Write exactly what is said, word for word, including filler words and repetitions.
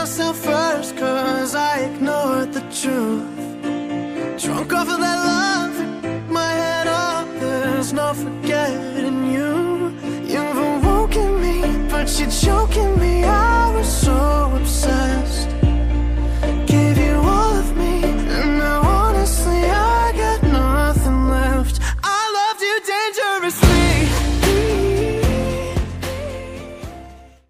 myself first, cause I ignored the truth. Drunk off of that love, my head up, there's no forgetting you. You've awoken me, but you're choking